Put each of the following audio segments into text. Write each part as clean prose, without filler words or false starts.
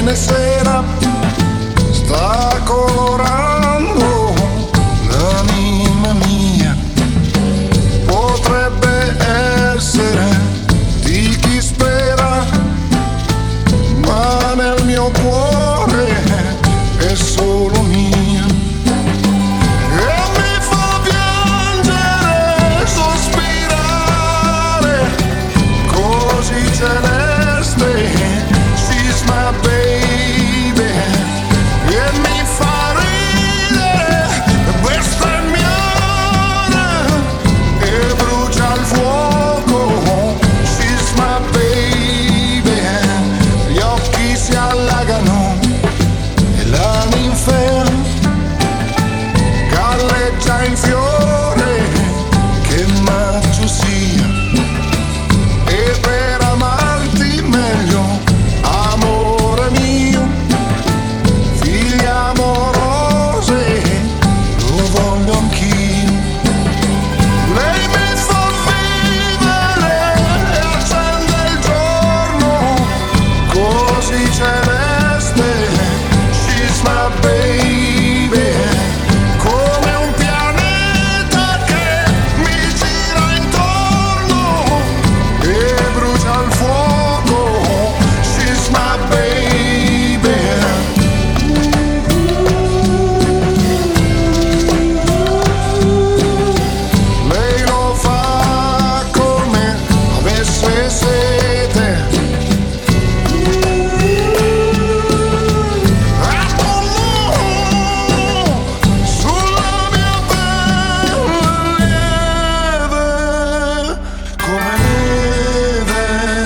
fine sera sta colorando l'anima mia. Potrebbe essere di chi spera, ma nel mio cuore è solo mia. E mi fa piangere, sospirare, così celeste. She's my baby. E mi fa ridere, bestemmiare e brucia il fuoco. She's my baby. Gli occhi si allagano e la ninfea galleggia in fiore, che maggio sia. E per amarti meglio, amore mio, figlie amorose, lo voglio anch'io. Lei mi fa vivere e accende il giorno, così celeste. She's my baby. Come un pianeta che mi gira intorno e brucia il fuoco. She's my baby. Lei lo fa come avesse sete. Sulla mia pelle lieve come neve.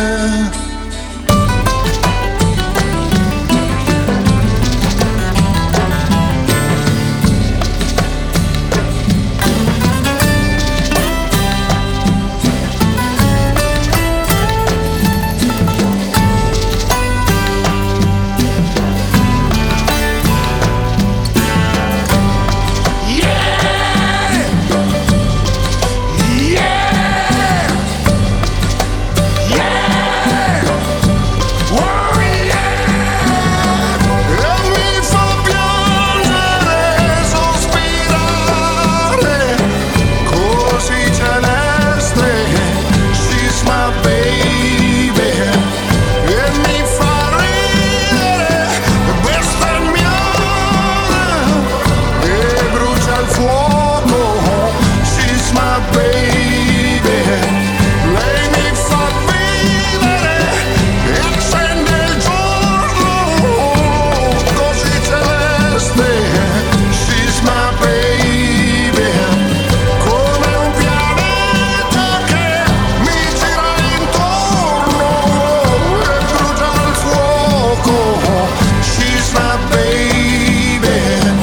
E mi fa piangere, sospirare, così celeste. She's my baby. E mi fa ridere, bestemmiare e brucia il fuoco. She's my baby. Lei mi fa vivere e accende il giorno, così celeste. She's my baby. Come un pianeta che mi gira intorno e brucia il fuoco. She's my baby.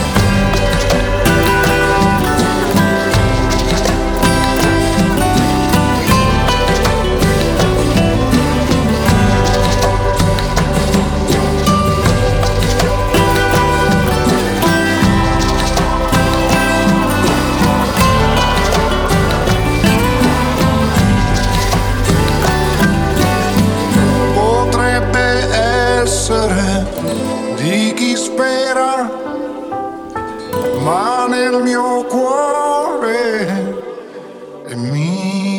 Potrebbe essere di chi spera, ma nel mio cuore è mia.